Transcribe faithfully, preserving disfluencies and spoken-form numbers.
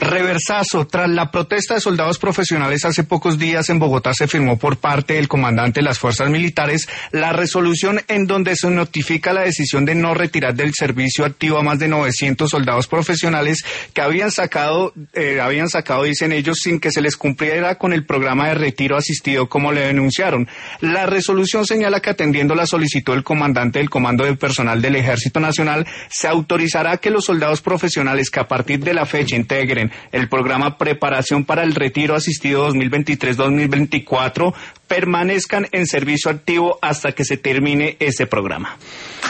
Reversazo. Tras la protesta de soldados profesionales hace pocos días en Bogotá, se firmó por parte del comandante de las fuerzas militares la resolución en donde se notifica la decisión de no retirar del servicio activo a más de novecientos soldados profesionales que habían sacado, eh, habían sacado, dicen ellos, sin que se les cumpliera con el programa de retiro asistido como le denunciaron. La resolución señala que, atendiendo la solicitud del comandante del Comando de Personal del Ejército Nacional, se autorizará que los soldados profesionales que a partir de la fecha integren el programa Preparación para el Retiro Asistido dos mil veintitrés dos mil veinticuatro permanezcan en servicio activo hasta que se termine ese programa.